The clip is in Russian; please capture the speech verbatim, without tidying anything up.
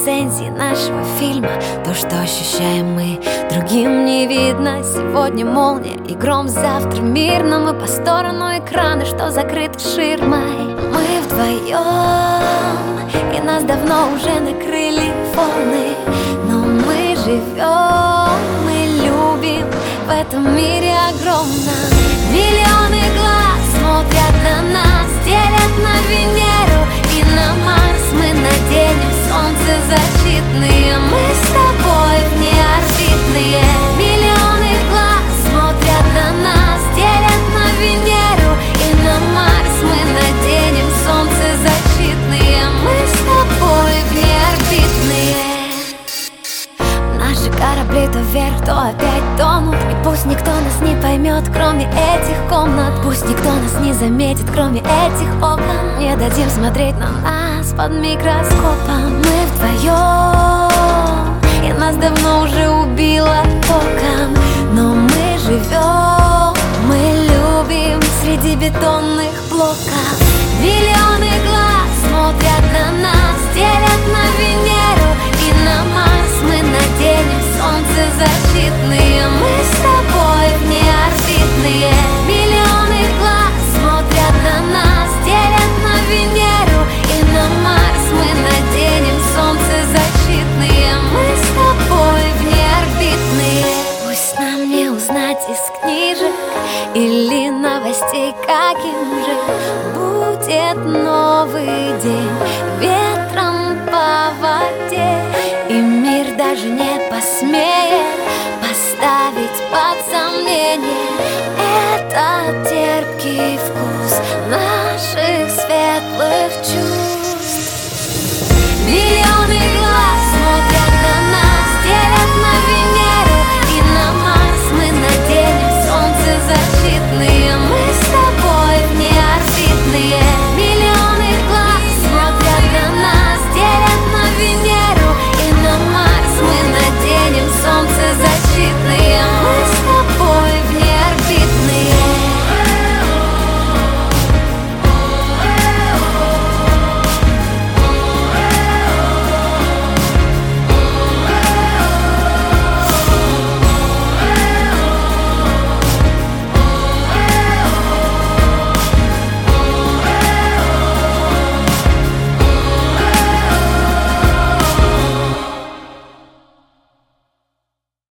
рецензии нашего фильма. То, что ощущаем мы, другим не видно. Сегодня молния и гром, завтра мирно. Мы по сторону экрана, что закрыты ширмой. Мы вдвоем, и нас давно уже накрыли волны. Но мы живем, мы любим в этом мире огромном. Миллионы глаз смотрят на нас, делят на Венеру и на Марс. Мы наденем солнцезащитные, мы с тобой внеорбитные. Миллионы глаз смотрят на нас, делят на Венеру и на Марс. Мы наденем солнцезащитные, мы с тобой внеорбитные. Наши корабли то вверх, то опять тонут. И пусть никто нас не поймет, кроме этих комнат. Пусть никто нас не заметит, кроме этих окон. Не дадим смотреть на нас под микроскопом. Мы вдвоем, и нас давно уже убило током. Но мы живем, мы любим среди бетонных блоков. Миллионы глаз смотрят на нас, делят на Венеру и на Марс. Мы наденем солнцезащитные, мы с тобой внеорбитные. Миллионы глаз смотрят на нас, делят на Венеру и на Марс. Мы наденем солнцезащитные, мы с тобой внеорбитные. Пусть нам не узнать из книжек или новостей, каким же будет новый день ветром по воде. И мир даже не посмеет поставить